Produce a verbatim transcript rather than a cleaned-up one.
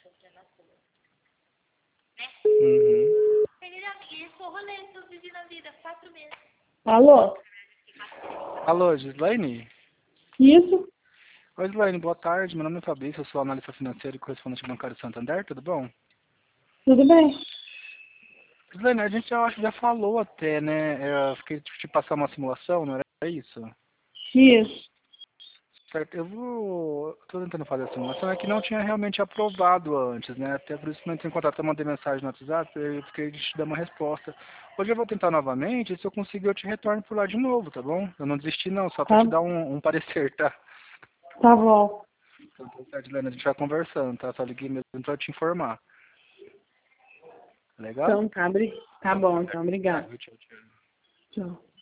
Uhum. Alô? Alô, Gislaine? Isso? Oi, Gislaine, boa tarde. Meu nome é Fabrício, eu sou analista financeiro e correspondente bancário Santander, tudo bom? Tudo bem? Gislaine, a gente já, acho que já falou até, né? Eu fiquei de te passar uma simulação, não era isso? Isso. Certo, eu vou... Tô tentando fazer a simulação, é que não tinha realmente aprovado antes, né? Até por isso que não entrei em contato, eu mandei mensagem no WhatsApp, eu fiquei de te dar uma resposta. Hoje eu vou tentar novamente, se eu conseguir eu te retorno por lá de novo, tá bom? Eu não desisti não, só pra Tá, te dar um, um parecer, tá? tá bom. Então, tá certo, Helena, a gente vai conversando, tá? Só liguei mesmo pra te informar. Legal? Então tá, bri- tá bom, então, obrigado. Tchau, tchau. Tchau.